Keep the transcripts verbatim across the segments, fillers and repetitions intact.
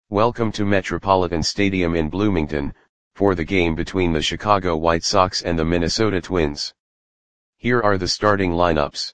Welcome to Metropolitan Stadium in Bloomington, for the game between the Chicago White Sox and the Minnesota Twins. Here are the starting lineups.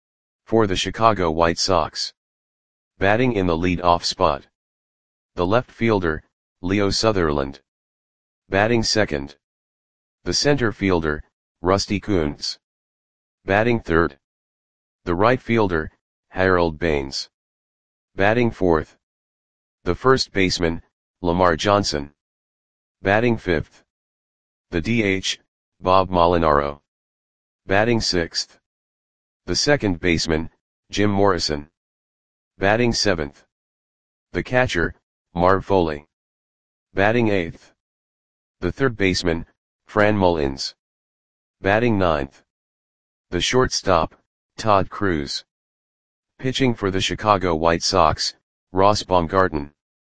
For the Chicago White Sox. Batting in the lead-off spot. The left fielder, Leo Sutherland. Batting second. The center fielder, Rusty Kuntz. Batting third. The right fielder, Harold Baines. Batting fourth. The first baseman, Lamar Johnson. Batting fifth. The D H, Bob Molinaro. Batting sixth. The second baseman, Jim Morrison. Batting seventh. The catcher, Marv Foley. Batting eighth. The third baseman, Fran Mullins. Batting ninth. The shortstop, Todd Cruz. Pitching for the Chicago White Sox, Ross Baumgarten.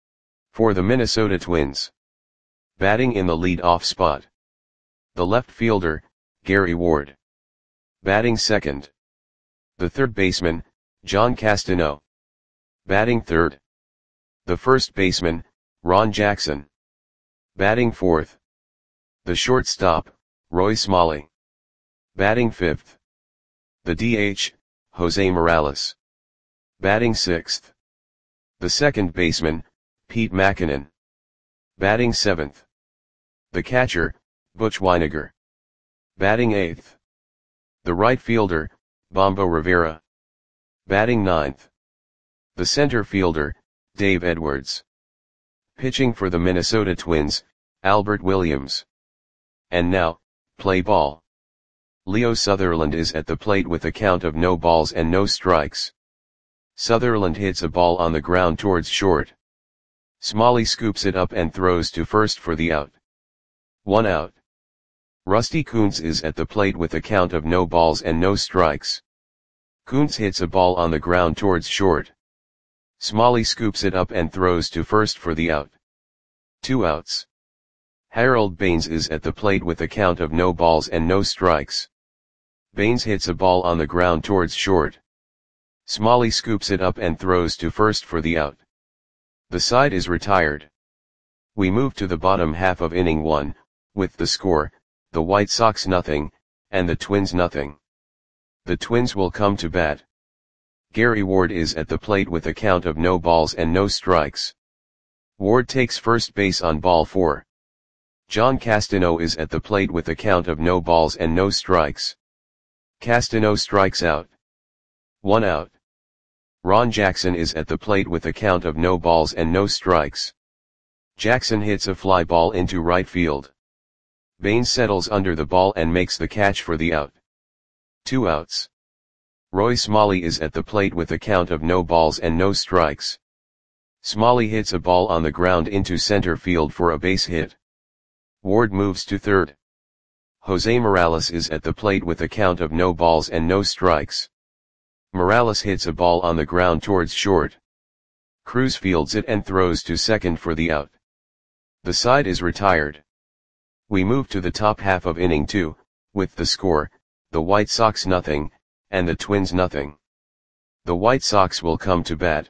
For the Minnesota Twins. Batting in the lead-off spot. The left fielder, Gary Ward. Batting second. The third baseman, John Castano. Batting third. The first baseman, Ron Jackson. Batting fourth. The shortstop, Roy Smalley. Batting fifth. The D H, Jose Morales. Batting sixth. The second baseman, Pete Mackinnon. Batting seventh. The catcher, Butch Wynegar. Batting eighth. The right fielder, Bombo Rivera. Batting ninth. The center fielder, Dave Edwards. Pitching for the Minnesota Twins, Albert Williams. And now, play ball. Leo Sutherland is at the plate with a count of no balls and no strikes. Sutherland hits a ball on the ground towards short. Smalley scoops it up and throws to first for the out. One out. Rusty Kuntz is at the plate with a count of no balls and no strikes. Kuntz hits a ball on the ground towards short. Smalley scoops it up and throws to first for the out. Two outs. Harold Baines is at the plate with a count of no balls and no strikes. Baines hits a ball on the ground towards short. Smalley scoops it up and throws to first for the out. The side is retired. We move to the bottom half of inning one, with the score, the White Sox nothing, and the Twins nothing. The Twins will come to bat. Gary Ward is at the plate with a count of no balls and no strikes. Ward takes first base on ball four. John Castano is at the plate with a count of no balls and no strikes. Castano strikes out. One out. Ron Jackson is at the plate with a count of no balls and no strikes. Jackson hits a fly ball into right field. Baines settles under the ball and makes the catch for the out. Two outs. Roy Smalley is at the plate with a count of no balls and no strikes. Smalley hits a ball on the ground into center field for a base hit. Ward moves to third. Jose Morales is at the plate with a count of no balls and no strikes. Morales hits a ball on the ground towards short. Cruz fields it and throws to second for the out. The side is retired. We move to the top half of inning two, with the score, the White Sox nothing, and the Twins nothing. The White Sox will come to bat.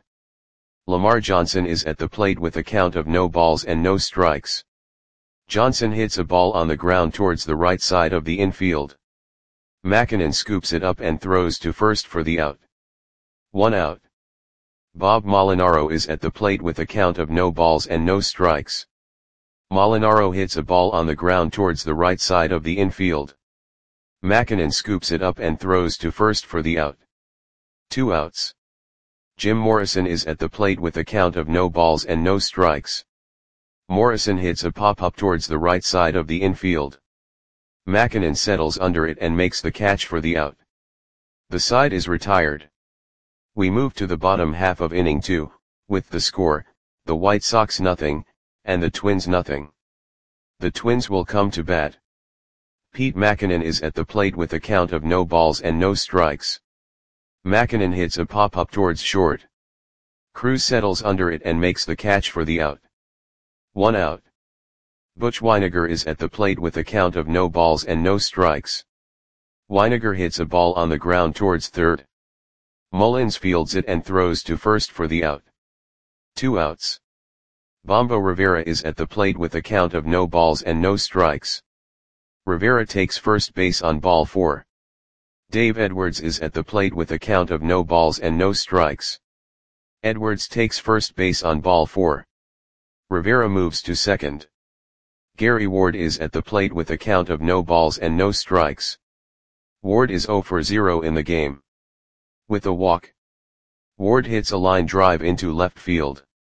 Lamar Johnson is at the plate with a count of no balls and no strikes. Johnson hits a ball on the ground towards the right side of the infield. Mackinnon scoops it up and throws to first for the out. One out. Bob Molinaro is at the plate with a count of no balls and no strikes. Molinaro hits a ball on the ground towards the right side of the infield. Mackinnon scoops it up and throws to first for the out. Two outs. Jim Morrison is at the plate with a count of no balls and no strikes. Morrison hits a pop-up towards the right side of the infield. Mackinnon settles under it and makes the catch for the out. The side is retired. We move to the bottom half of inning two, with the score, the White Sox nothing, and the Twins nothing. The Twins will come to bat. Pete Mackinnon is at the plate with a count of no balls and no strikes. Mackinnon hits a pop-up towards short. Cruz settles under it and makes the catch for the out. One out. Butch Wynegar is at the plate with a count of no balls and no strikes. Wynegar hits a ball on the ground towards third. Mullins fields it and throws to first for the out. Two outs. Bombo Rivera is at the plate with a count of no balls and no strikes. Rivera takes first base on ball four. Dave Edwards is at the plate with a count of no balls and no strikes. Edwards takes first base on ball four. Rivera moves to second. Gary Ward is at the plate with a count of no balls and no strikes. Ward is zero for zero in the game. With a walk, Ward hits a line drive into left field.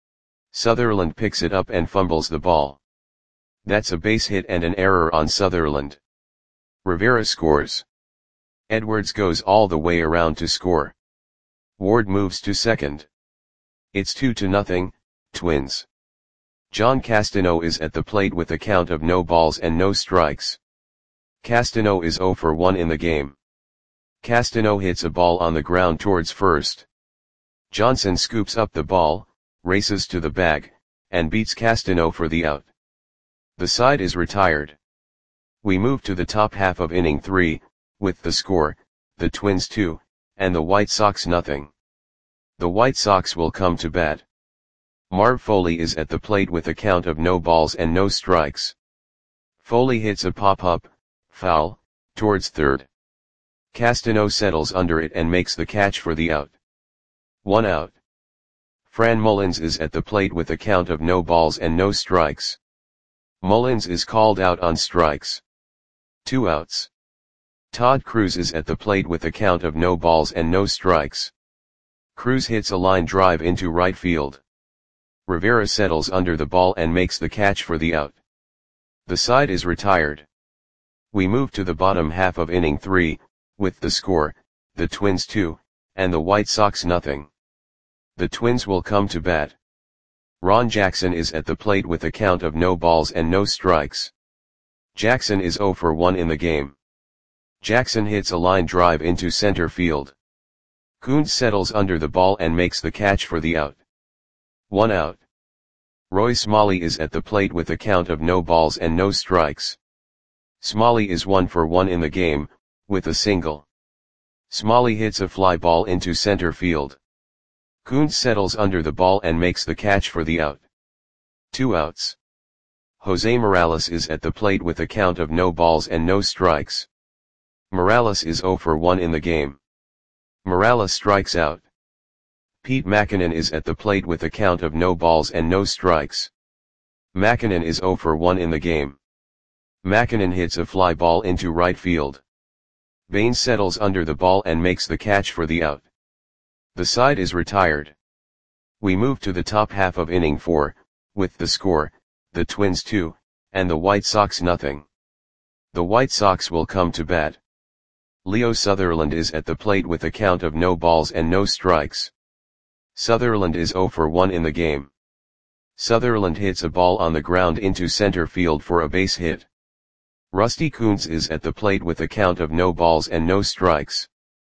Sutherland picks it up and fumbles the ball. That's a base hit and an error on Sutherland. Rivera scores. Edwards goes all the way around to score. Ward moves to second. It's two to nothing, Twins. John Castano is at the plate with a count of no balls and no strikes. Castano is zero for one in the game. Castano hits a ball on the ground towards first. Johnson scoops up the ball, races to the bag, and beats Castano for the out. The side is retired. We move to the top half of inning three, with the score, the Twins two, and the White Sox nothing. The White Sox will come to bat. Marv Foley is at the plate with a count of no balls and no strikes. Foley hits a pop-up, foul, towards third. Castano settles under it and makes the catch for the out. One out. Fran Mullins is at the plate with a count of no balls and no strikes. Mullins is called out on strikes. Two outs. Todd Cruz is at the plate with a count of no balls and no strikes. Cruz hits a line drive into right field. Rivera settles under the ball and makes the catch for the out. The side is retired. We move to the bottom half of inning three, with the score, the Twins two, and the White Sox nothing. The Twins will come to bat. Ron Jackson is at the plate with a count of no balls and no strikes. Jackson is zero for one in the game. Jackson hits a line drive into center field. Coons settles under the ball and makes the catch for the out. One out. Roy Smalley is at the plate with a count of no balls and no strikes. Smalley is one for one in the game, with a single. Smalley hits a fly ball into center field. Coons settles under the ball and makes the catch for the out. Two outs. Jose Morales is at the plate with a count of no balls and no strikes. Morales is zero for one in the game. Morales strikes out. Pete Mackinnon is at the plate with a count of no balls and no strikes. Mackinnon is zero for one in the game. Mackinnon hits a fly ball into right field. Baines settles under the ball and makes the catch for the out. The side is retired. We move to the top half of inning four, with the score, the Twins two, and the White Sox nothing. The White Sox will come to bat. Leo Sutherland is at the plate with a count of no balls and no strikes. Sutherland is zero for one in the game. Sutherland hits a ball on the ground into center field for a base hit. Rusty Coons is at the plate with a count of no balls and no strikes.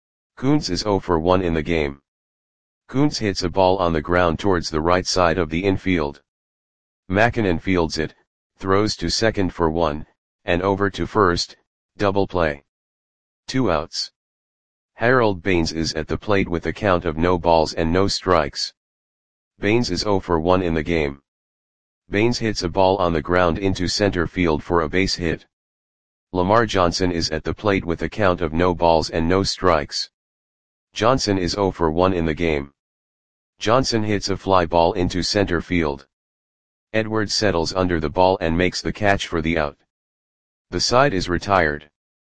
Coons is zero for one in the game. Coons hits a ball on the ground towards the right side of the infield. Mackinnon fields it, throws to second for one, and over to first, double play. Two outs. Harold Baines is at the plate with a count of no balls and no strikes. Baines is zero for one in the game. Baines hits a ball on the ground into center field for a base hit. Lamar Johnson is at the plate with a count of no balls and no strikes. Johnson is zero for one in the game. Johnson hits a fly ball into center field. Edwards settles under the ball and makes the catch for the out. The side is retired.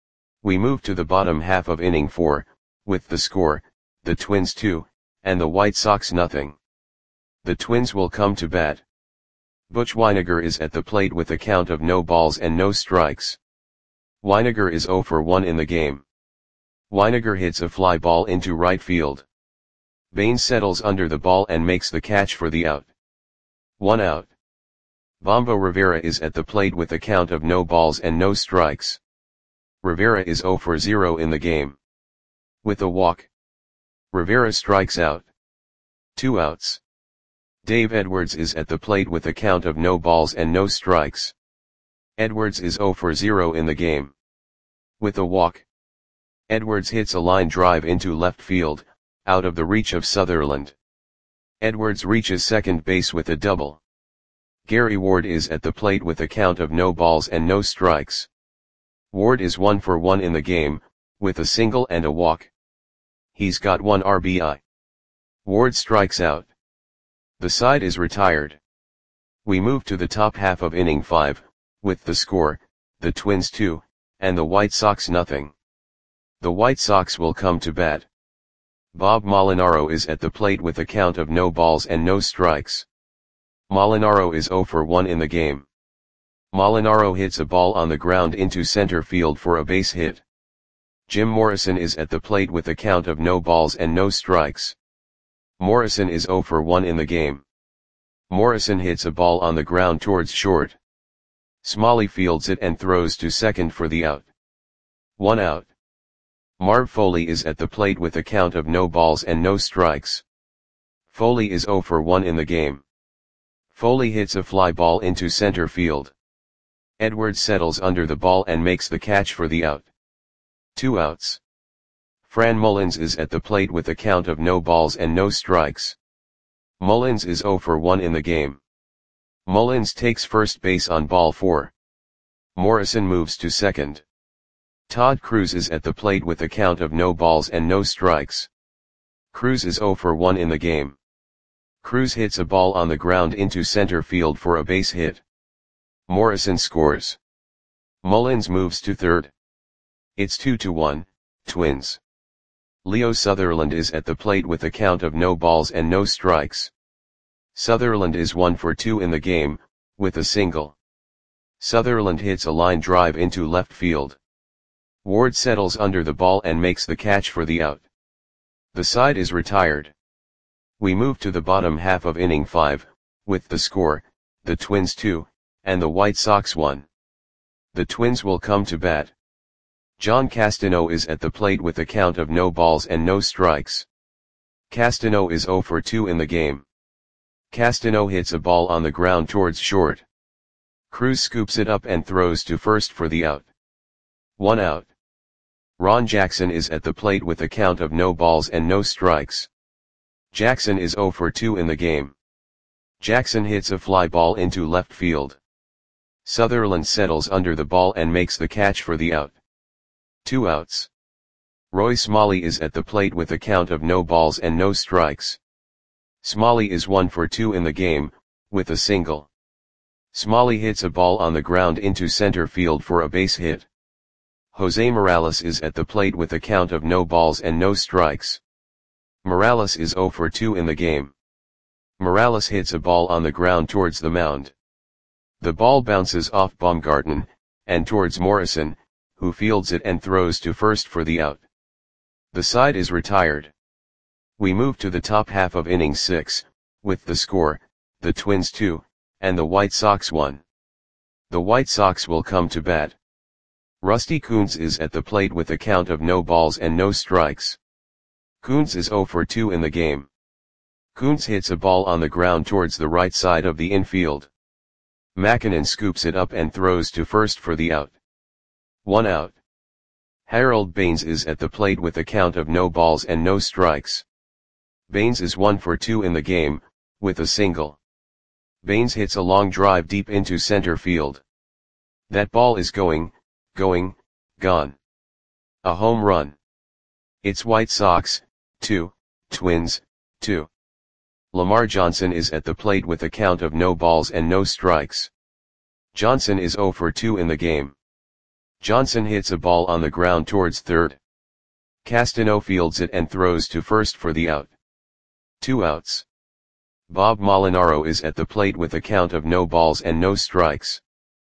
We move to the bottom half of inning four, with the score, the Twins two, and the White Sox nothing. The Twins will come to bat. Butch Wynegar is at the plate with a count of no balls and no strikes. Wynegar is zero for one in the game. Wynegar hits a fly ball into right field. Baines settles under the ball and makes the catch for the out. One out. Bombo Rivera is at the plate with a count of no balls and no strikes. Rivera is zero for zero in the game. With a walk, Rivera strikes out. Two outs. Dave Edwards is at the plate with a count of no balls and no strikes. Edwards is zero for zero in the game. With a walk, Edwards hits a line drive into left field, out of the reach of Sutherland. Edwards reaches second base with a double. Gary Ward is at the plate with a count of no balls and no strikes. Ward is one for one in the game, with a single and a walk. He's got one R B I. Ward strikes out. The side is retired. We move to the top half of inning five, with the score, the Twins two, and the White Sox nothing. The White Sox will come to bat. Bob Molinaro is at the plate with a count of no balls and no strikes. Molinaro is zero for one in the game. Molinaro hits a ball on the ground into center field for a base hit. Jim Morrison is at the plate with a count of no balls and no strikes. Morrison is zero for one in the game. Morrison hits a ball on the ground towards short. Smalley fields it and throws to second for the out. One out. Marv Foley is at the plate with a count of no balls and no strikes. Foley is zero for one in the game. Foley hits a fly ball into center field. Edwards settles under the ball and makes the catch for the out. Two outs. Fran Mullins is at the plate with a count of no balls and no strikes. Mullins is zero for one in the game. Mullins takes first base on ball four. Morrison moves to second. Todd Cruz is at the plate with a count of no balls and no strikes. Cruz is zero for one in the game. Cruz hits a ball on the ground into center field for a base hit. Morrison scores. Mullins moves to third. It's two to one, Twins. Leo Sutherland is at the plate with a count of no balls and no strikes. Sutherland is one for two in the game, with a single. Sutherland hits a line drive into left field. Ward settles under the ball and makes the catch for the out. The side is retired. We move to the bottom half of inning five, with the score, the Twins two, and the White Sox one. The Twins will come to bat. John Castano is at the plate with a count of no balls and no strikes. Castano is zero for two in the game. Castano hits a ball on the ground towards short. Cruz scoops it up and throws to first for the out. One out. Ron Jackson is at the plate with a count of no balls and no strikes. Jackson is zero for two in the game. Jackson hits a fly ball into left field. Sutherland settles under the ball and makes the catch for the out. Two outs. Roy Smalley is at the plate with a count of no balls and no strikes. Smalley is one for two in the game, with a single. Smalley hits a ball on the ground into center field for a base hit. Jose Morales is at the plate with a count of no balls and no strikes. Morales is zero for two in the game. Morales hits a ball on the ground towards the mound. The ball bounces off Baumgarten, and towards Morrison, who fields it and throws to first for the out. The side is retired. We move to the top half of inning six, with the score, the Twins two, and the White Sox one. The White Sox will come to bat. Rusty Kuntz is at the plate with a count of no balls and no strikes. Kuntz is zero for two in the game. Kuntz hits a ball on the ground towards the right side of the infield. Makinen scoops it up and throws to first for the out. One out. Harold Baines is at the plate with a count of no balls and no strikes. Baines is one for two in the game, with a single. Baines hits a long drive deep into center field. That ball is going, going, gone. A home run. It's White Sox, two, Twins, two. Lamar Johnson is at the plate with a count of no balls and no strikes. Johnson is zero for two in the game. Johnson hits a ball on the ground towards third. Castano fields it and throws to first for the out. Two outs. Bob Molinaro is at the plate with a count of no balls and no strikes.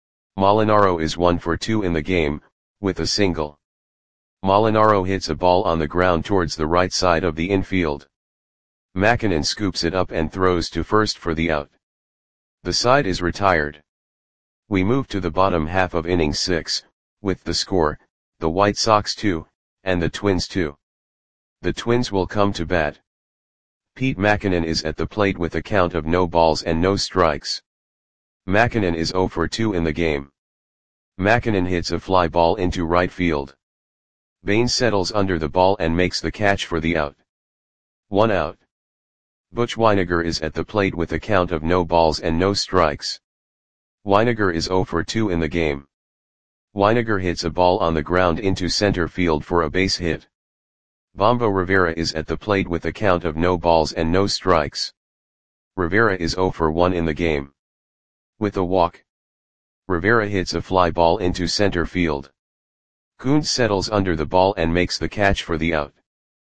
Molinaro is one for two in the game, with a single. Molinaro hits a ball on the ground towards the right side of the infield. Makinen scoops it up and throws to first for the out. The side is retired. We move to the bottom half of inning six, with the score, the White Sox two, and the Twins two. The Twins will come to bat. Pete Makinen is at the plate with a count of no balls and no strikes. Makinen is zero for two in the game. Makinen hits a fly ball into right field. Baines settles under the ball and makes the catch for the out. One out. Butch Wynegar is at the plate with a count of no balls and no strikes. Weiniger is zero for two in the game. Weiniger hits a ball on the ground into center field for a base hit. Bombo Rivera is at the plate with a count of no balls and no strikes. Rivera is zero for one in the game. With a walk, Rivera hits a fly ball into center field. Coons settles under the ball and makes the catch for the out.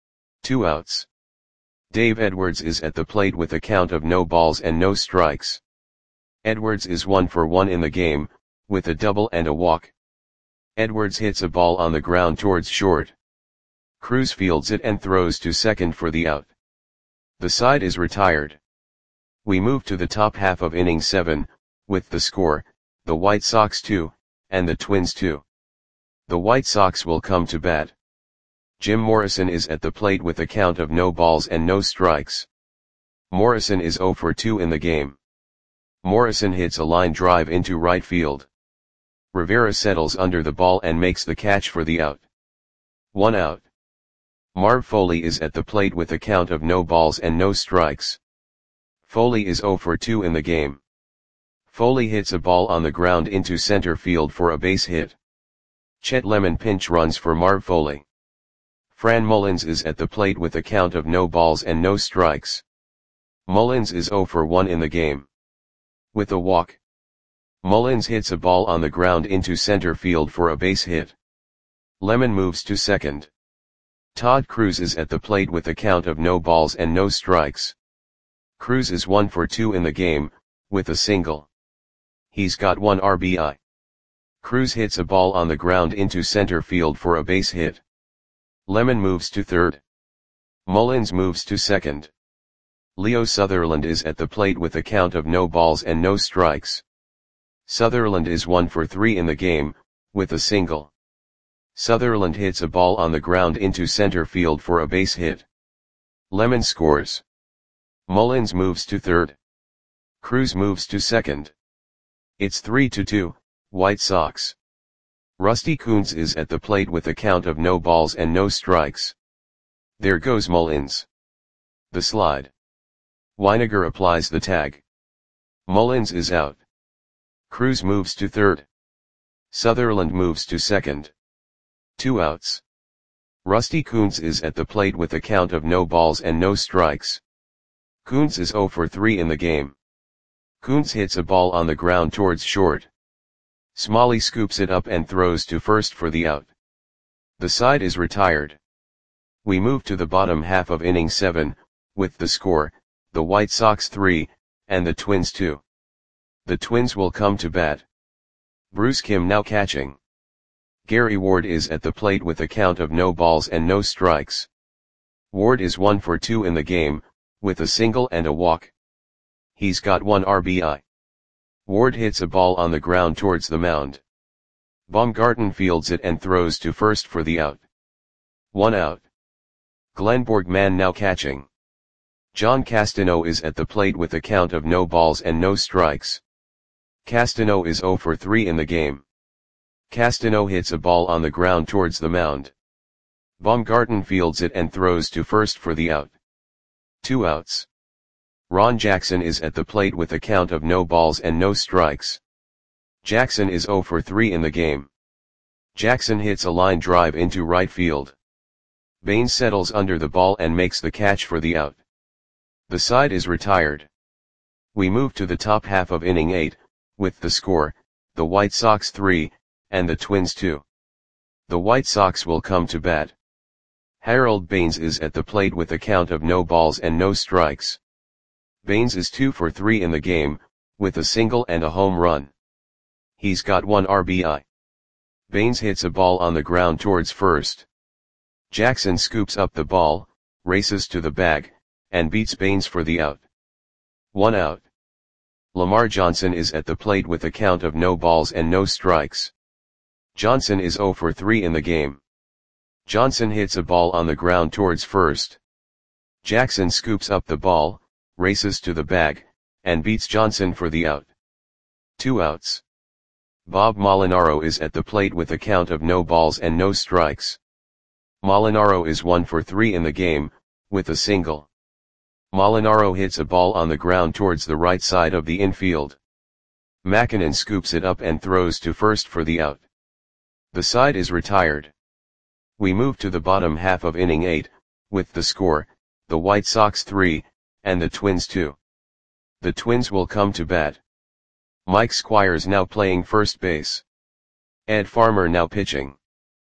Two outs. Dave Edwards is at the plate with a count of no balls and no strikes. Edwards is one for one in the game, with a double and a walk. Edwards hits a ball on the ground towards short. Cruz fields it and throws to second for the out. The side is retired. We move to the top half of inning seven, with the score, the White Sox two, and the Twins two. The White Sox will come to bat. Jim Morrison is at the plate with a count of no balls and no strikes. Morrison is zero for two in the game. Morrison hits a line drive into right field. Rivera settles under the ball and makes the catch for the out. One out. Marv Foley is at the plate with a count of no balls and no strikes. Foley is zero for two in the game. Foley hits a ball on the ground into center field for a base hit. Chet Lemon pinch runs for Marv Foley. Fran Mullins is at the plate with a count of no balls and no strikes. Mullins is zero for one in the game. With a walk, Mullins hits a ball on the ground into center field for a base hit. Lemon moves to second. Todd Cruz is at the plate with a count of no balls and no strikes. Cruz is one for two in the game, with a single. He's got one R B I. Cruz hits a ball on the ground into center field for a base hit. Lemon moves to third. Mullins moves to second. Leo Sutherland is at the plate with a count of no balls and no strikes. Sutherland is one for three in the game, with a single. Sutherland hits a ball on the ground into center field for a base hit. Lemon scores. Mullins moves to third. Cruz moves to second. It's three to two, White Sox. Rusty Coons is at the plate with a count of no balls and no strikes. There goes Mullins. The slide. Weiniger applies the tag. Mullins is out. Cruz moves to third. Sutherland moves to second. Two outs. Rusty Coons is at the plate with a count of no balls and no strikes. Coons is zero for three in the game. Coons hits a ball on the ground towards short. Smalley scoops it up and throws to first for the out. The side is retired. We move to the bottom half of inning seven, with the score, the White Sox three, and the Twins two. The Twins will come to bat. Bruce Kim now catching. Gary Ward is at the plate with a count of no balls and no strikes. Ward is one for two in the game, with a single and a walk. He's got one R B I. Ward hits a ball on the ground towards the mound. Baumgarten fields it and throws to first for the out. One out. Glenn Borgman now catching. John Castano is at the plate with a count of no balls and no strikes. Castano is zero for three in the game. Castano hits a ball on the ground towards the mound. Baumgarten fields it and throws to first for the out. Two outs. Ron Jackson is at the plate with a count of no balls and no strikes. Jackson is zero for three in the game. Jackson hits a line drive into right field. Baines settles under the ball and makes the catch for the out. The side is retired. We move to the top half of inning eight, with the score, the White Sox three, and the Twins two. The White Sox will come to bat. Harold Baines is at the plate with a count of no balls and no strikes. Baines is two for three in the game, with a single and a home run. He's got one R B I. Baines hits a ball on the ground towards first. Jackson scoops up the ball, races to the bag, and beats Baines for the out. One out. Lamar Johnson is at the plate with a count of no balls and no strikes. Johnson is zero for three in the game. Johnson hits a ball on the ground towards first. Jackson scoops up the ball, races to the bag, and beats Johnson for the out. Two outs. Bob Molinaro is at the plate with a count of no balls and no strikes. Molinaro is one for three in the game, with a single. Molinaro hits a ball on the ground towards the right side of the infield. Makinen scoops it up and throws to first for the out. The side is retired. We move to the bottom half of inning eight, with the score, the White Sox three, and the Twins two. The Twins will come to bat. Mike Squires now playing first base. Ed Farmer now pitching.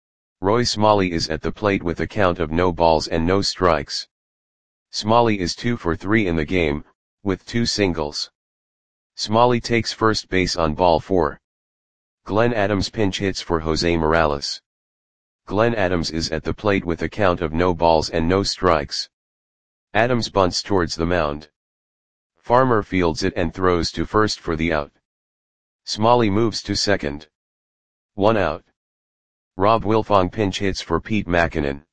Roy Smalley is at the plate with a count of no balls and no strikes. Smalley is two for three in the game, with two singles. Smalley takes first base on ball four. Glenn Adams pinch hits for Jose Morales. Glenn Adams is at the plate with a count of no balls and no strikes. Adams bunts towards the mound. Farmer fields it and throws to first for the out. Smalley moves to second. One out. Rob Wilfong pinch hits for Pete Makinen.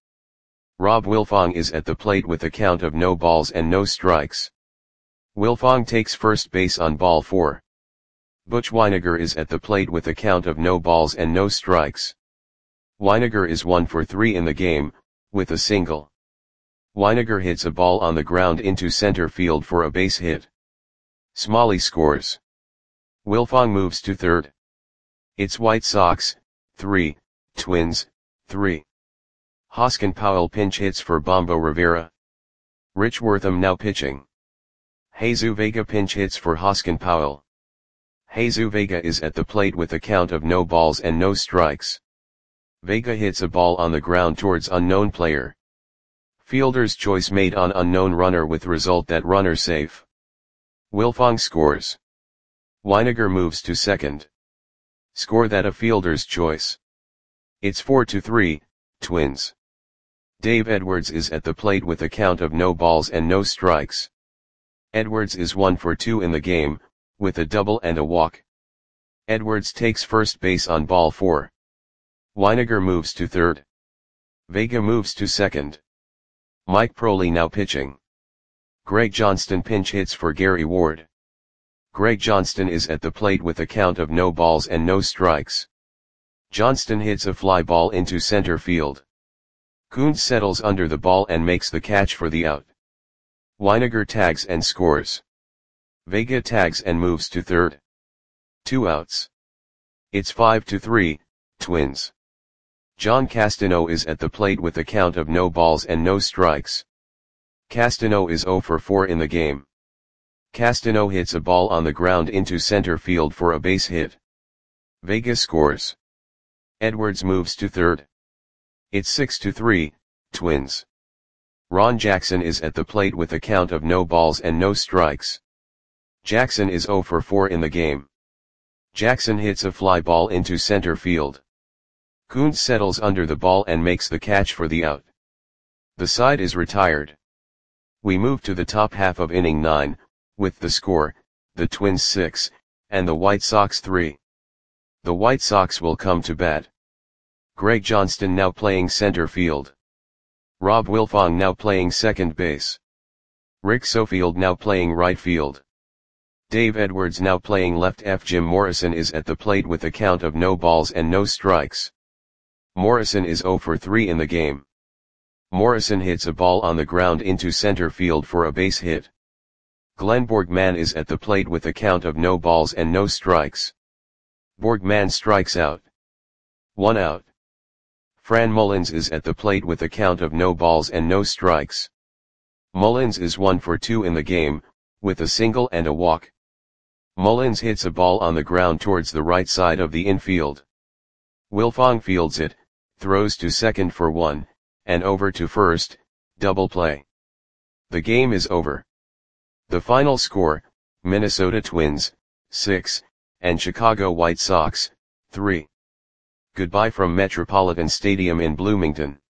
Rob Wilfong is at the plate with a count of no balls and no strikes. Wilfong takes first base on ball four. Butch Wynegar is at the plate with a count of no balls and no strikes. Wynegar is one for three in the game, with a single. Wynegar hits a ball on the ground into center field for a base hit. Smalley scores. Wilfong moves to third. It's White Sox, three, Twins, three. Hoskin Powell pinch hits for Bombo Rivera. Rich Wortham now pitching. Jesus Vega pinch hits for Hoskin Powell. Jesus Vega is at the plate with a count of no balls and no strikes. Vega hits a ball on the ground towards unknown player. Fielder's choice made on unknown runner with result that runner safe. Wilfong scores. Wynegar moves to second. Score that a fielder's choice. It's four to three, Twins. Dave Edwards is at the plate with a count of no balls and no strikes. Edwards is one for two in the game, with a double and a walk. Edwards takes first base on ball four. Wynegar moves to third. Vega moves to second. Mike Proley now pitching. Greg Johnston pinch hits for Gary Ward. Greg Johnston is at the plate with a count of no balls and no strikes. Johnston hits a fly ball into center field. Coons settles under the ball and makes the catch for the out. Wynegar tags and scores. Vega tags and moves to third. Two outs. It's five to three, Twins. John Castano is at the plate with a count of no balls and no strikes. Castano is zero for four in the game. Castano hits a ball on the ground into center field for a base hit. Vega scores. Edwards moves to third. It's six to three, Twins. Ron Jackson is at the plate with a count of no balls and no strikes. Jackson is zero for four in the game. Jackson hits a fly ball into center field. Coons settles under the ball and makes the catch for the out. The side is retired. We move to the top half of inning nine, with the score, the Twins six, and the White Sox three. The White Sox will come to bat. Greg Johnston now playing center field. Rob Wilfong now playing second base. Rick Sofield now playing right field. Dave Edwards now playing left. F. Jim Morrison is at the plate with a count of no balls and no strikes. Morrison is zero for three in the game. Morrison hits a ball on the ground into center field for a base hit. Glenn Borgman is at the plate with a count of no balls and no strikes. Borgman strikes out. One out. Fran Mullins is at the plate with a count of no balls and no strikes. Mullins is one for two in the game, with a single and a walk. Mullins hits a ball on the ground towards the right side of the infield. Wilfong fields it, throws to second for one, and over to first, double play. The game is over. The final score, Minnesota Twins, six, and Chicago White Sox, three. Goodbye from Metropolitan Stadium in Bloomington.